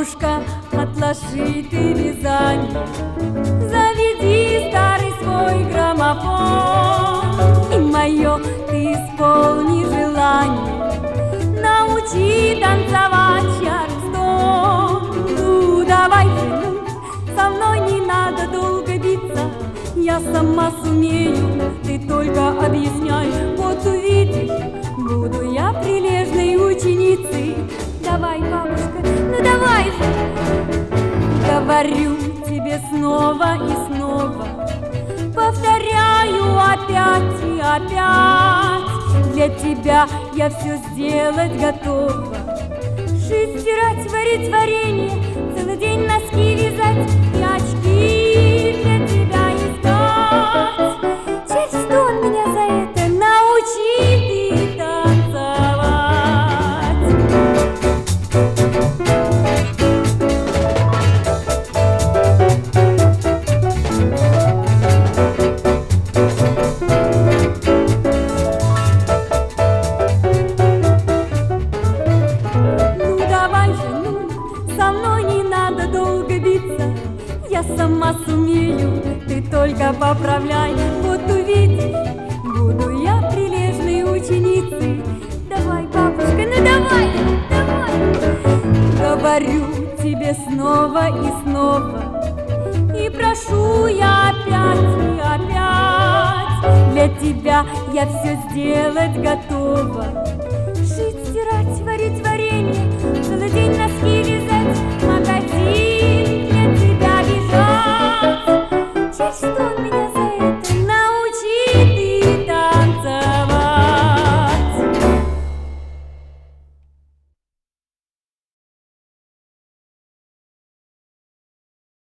бабушка, отложи ты вязание, заведи старый свой граммофон, и мое ты исполни желание, научи танцевать чарльстон. Ну давай же, ну, со мной не надо долго биться, я сама сумею, ты только объясняй. Вот увидишь, буду я прилежной ученицей. Давай, бабушка, ну давай же. Говорю тебе снова и снова, повторяю опять и опять. Для тебя я все сделать готова. Шить, стирать, варить варенье, целый день носки вязать и очки для тебя искать. Чарльстон, меня за это научи ты танцевать. Ну давай же, ну, со мной не надо долго биться, я сама сумею, ты только поправляй. Вот увидишь, буду я прилежной ученицей. Давай, бабушка, ну давай, давай. Говорю тебе снова и снова, и прошу я опять и опять. Для тебя я все сделать готова. Шить, стирать, варить, варить.